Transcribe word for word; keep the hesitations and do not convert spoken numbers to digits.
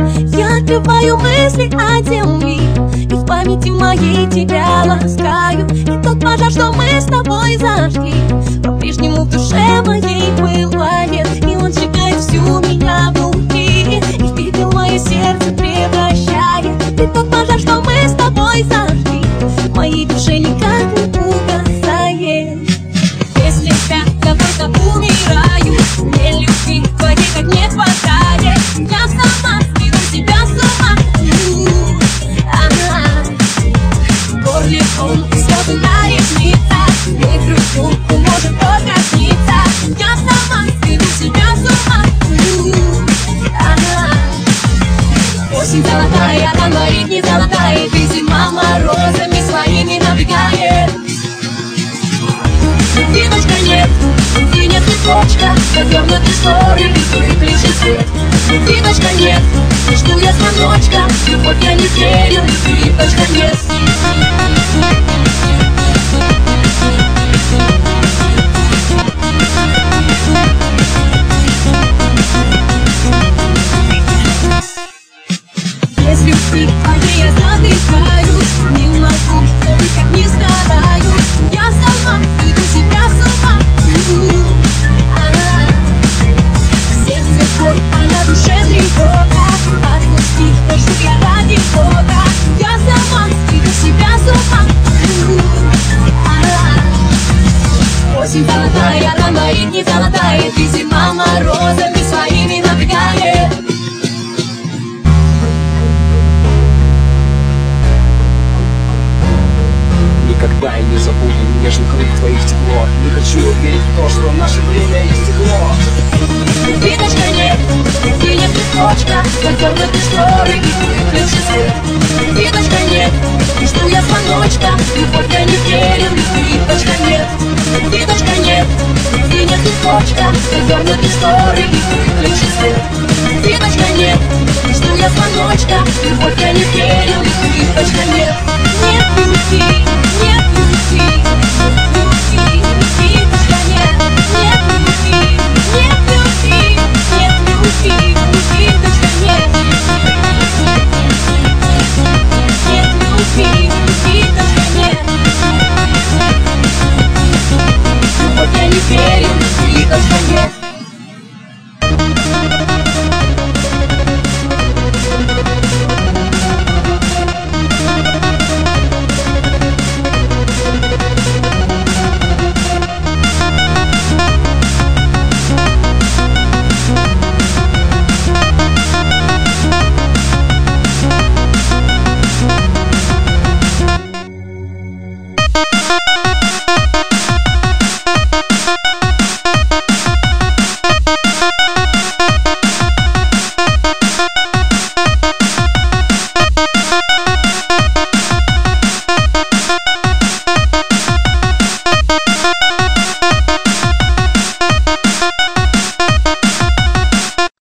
Я отрываю мысли от земли и в памяти моей тебя ласкаю. И тот пожар, что мы с тобой зажгли, по-прежнему в душе моей пылает, и он сжигает всю меня внутри, и в пепел мое сердце превращает. И тот пожар, что мы с тобой зажгли, в моей душе никак не угасает. Если я тобой-то умираю, мне любви твоей как не хватает. Я сама сведу себя с ума. Ага. В горле ком, слезы на ресницах, мне грудью может только сниться. Я сама сведу себя с ума. Ага. Осень золотая, а говорит не золотая, ты зима морозами своими набегает. Виночка нет, и нет цветочка, завернуты шторы, выключи свет. Виночка нет, жду я звоночка, любовь я не верю, виночка нет. Без любви твоей я задыхаюсь, не могу, как не стараюсь. Я сама веду себя с ума. Сердце боль, а на душе тревога. Отпусти, прошу я ради Бога. Я сама веду себя с ума. Осень золотая, она говорит не золотая, ты зима морозами своими набегает. Никогда я не забуду нежных рук твоих тепло. Не хочу верить в то, что наше время истекло. Виночка нет, и нет цветочка, завернуты шторы, выключи свет. Виночка нет, жду я звоночка, любовь я не верю, виночка нет. Виночка нет, и нет цветочка, завернуты шторы, выключи свет. Виночка нет, жду я звоночка, любовь я не верю, виночка нет. Нет любви, нет